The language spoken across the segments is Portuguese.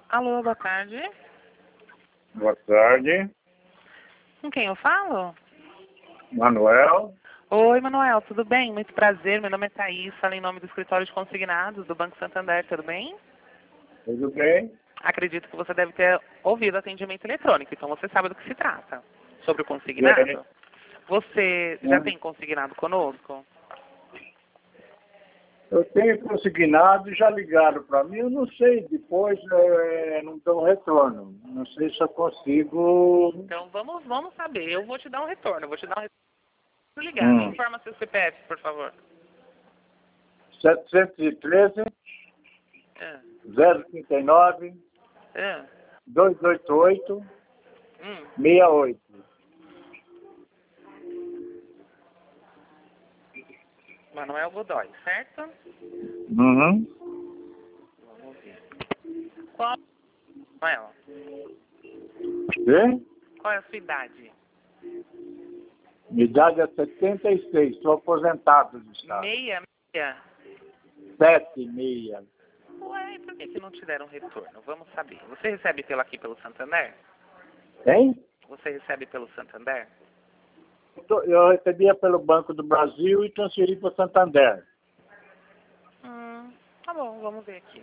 Alô, boa tarde. Boa tarde, Com quem eu falo? Manuel. Oi, Manuel, tudo bem? Muito prazer, meu nome é Thaís, falo em nome do escritório de consignados do Banco Santander, tudo bem? Tudo bem? Acredito que você deve ter ouvido atendimento eletrônico, então você sabe do que se trata. Sobre o consignado? Bem. Você já tem consignado conosco? Eu tenho consignado, já ligaram para mim, eu não sei, depois não dão retorno. Não sei se eu consigo. Então vamos saber, eu vou te dar um retorno, ligar. Me informa seu CPF, por favor. 713 É, 039 é, 288 hum. 68. Manuel Godoy, certo? Uhum. Vamos ver. Qual, Manuel, E? qual é a sua idade? Minha idade é 76, estou aposentado do Estado. Meia. 76. Ué, e por que não te deram retorno? Vamos saber. Você recebe aqui pelo Santander? Hein? Você recebe pelo Santander? Eu recebia pelo Banco do Brasil e transferi para Santander. Tá bom, vamos ver aqui.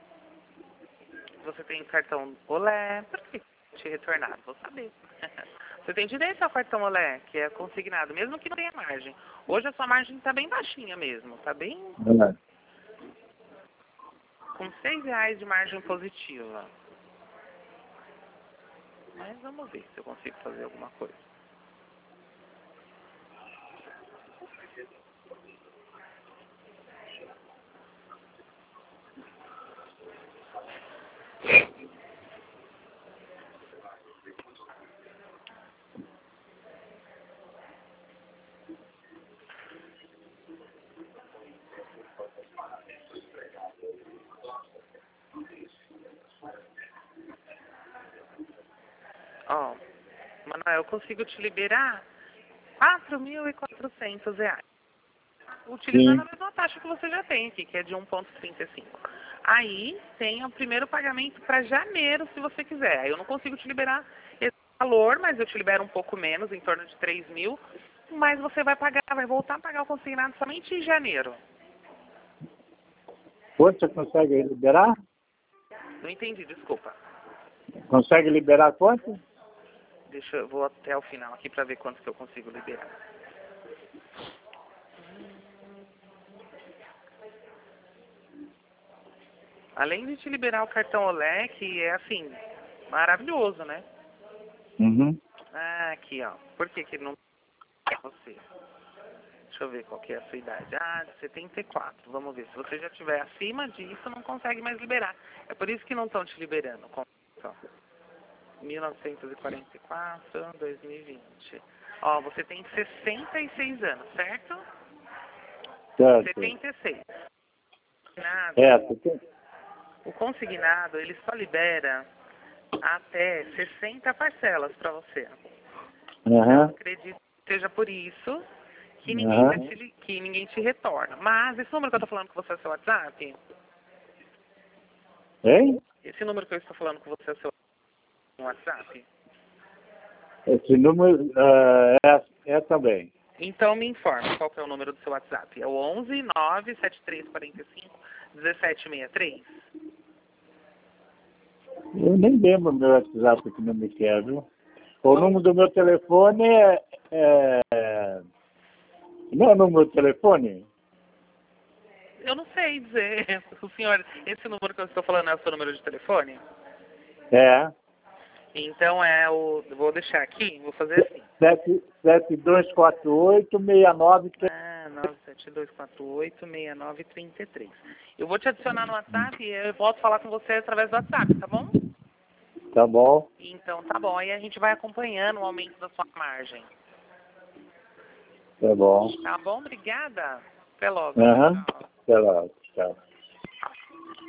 Você tem cartão Olé. Por que te retornar? Vou saber. Você tem direito ao cartão Olé, que é consignado, mesmo que não tenha margem. Hoje a sua margem está bem baixinha mesmo, está bem com R$ 6 de margem positiva. Mas vamos ver se eu consigo fazer alguma coisa. Ó, Manuel, eu consigo te liberar R$ 4.400. Utilizando a Sim. mesma taxa que você já tem aqui, que é de 1,35. Aí tem o primeiro pagamento para janeiro, se você quiser. Aí eu não consigo te liberar esse valor, mas eu te libero um pouco menos, em torno de 3.000. Mas você vai voltar a pagar o consignado somente em janeiro. Quanto você consegue liberar? Não entendi, desculpa. Consegue liberar quanto? Eu vou até o final aqui para ver quanto que eu consigo liberar. Além de te liberar o cartão Olé, que é assim, maravilhoso, né? Uhum. Ah, aqui, ó. Por que não é você? Deixa eu ver qual que é a sua idade. Ah, 74. Vamos ver. Se você já estiver acima disso, não consegue mais liberar. É por isso que não estão te liberando. 1944, 2020. Ó, você tem 66 anos, certo? Certo. 76. É, você tem... O consignado, ele só libera até 60 parcelas para você. Uhum. Acredito que seja por isso que Uhum. ninguém te retorna. Mas esse número que eu estou falando com você é o seu WhatsApp? Hein? Esse número que eu estou falando com você é o seu WhatsApp? Esse número é também. Então me informe qual que é o número do seu WhatsApp. É o 11 97345 1763. Eu nem lembro meu WhatsApp que não me quer, viu? O número do meu telefone Não é o número do telefone? Eu não sei dizer. O senhor, esse número que eu estou falando é o seu número de telefone? É. Então vou deixar aqui, vou fazer assim. 7248-69... 972486933. Eu vou te adicionar no WhatsApp e eu volto a falar com você através do WhatsApp, tá bom? Tá bom. Então tá bom. Aí a gente vai acompanhando o aumento da sua margem. Tá bom. Tá bom? Obrigada. Até logo. Aham. Tchau. Até lá. Tchau.